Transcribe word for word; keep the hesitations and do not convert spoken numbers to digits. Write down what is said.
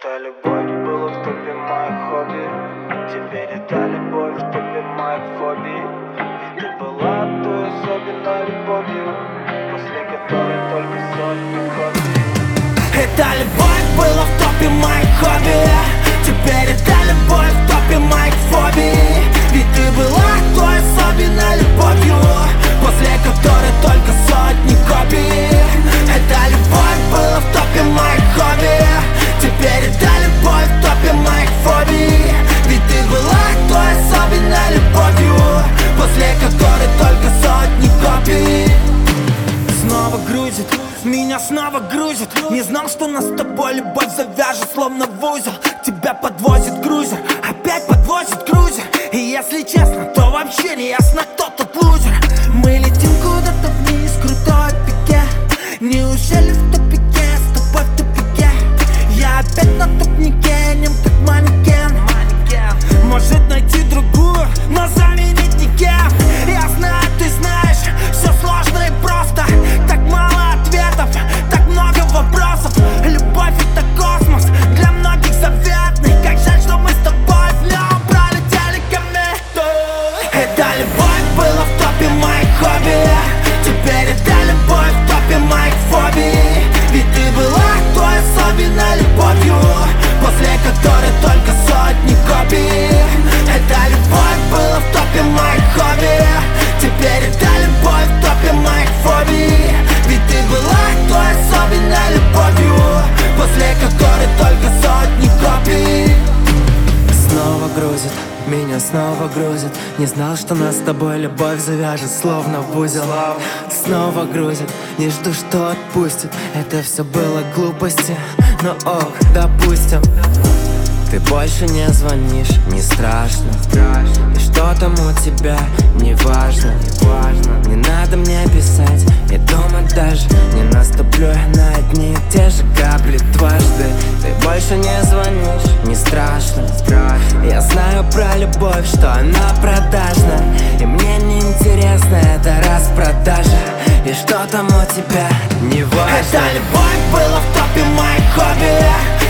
Это любовь была в топе моих хобби. Теперь это любовь в топе моих фобий. Ведь ты была той особенной любовью, после которой только сотни копий. Эта любовь была в топе моих хобби. Теперь это любовь в топе моих фобий. Ведь ты была той особенной любовью, после которой только сотни копий. Эта любовь была в топе моих хобби. Теперь это любовь в топе моих фобий. Ведь ты была той особенной любовью, после которой только сотни копий. Снова грузит, меня снова грузит. Не знал, что нас с тобой любовь завяжет, словно в узел. Тебя подвозит крузер, опять подвозит крузер. И если честно, то вообще не ясно, кто тут лузер. Мы летим куда-то вниз, крутой пике. Неужели в тупике, с тобой в тупике? Я опять на тупнике, нем как манекен. Может найти другую, но заменить никем. Я знаю, ты знаешь, все сложно и просто. Так мало ответов, так много вопросов. Любовь это космос, для многих заветный. Как жаль, что мы с тобой в нем пролетели комету. Эта любовь была в топе моих хобби. Теперь это любовь в топе моих фобий. Ведь ты была той особенной любовью, после которой только сотни копий. Эта любовь была в топе моих хобби. Теперь это любовь в топе моих фобий. Ведь ты была той особенной любовью, после которой только сотни копий. Снова грузит, меня снова грузит. Не знал, что нас с тобой любовь завяжет, словно в узел. Снова грузит, не жду, что отпустит. Это все было глупости, но ох, допустим. Ты больше не звонишь, не страшно. И что там у тебя, не важно. Не надо мне писать, и думать даже. Не наступлю я на одни и те же капли дважды. Ты больше не звонишь, не страшно. Я знаю про любовь, что она продажна. И мне не интересно, это распродажа. И что там у тебя, не важно. Эта любовь была в топе моих хобби.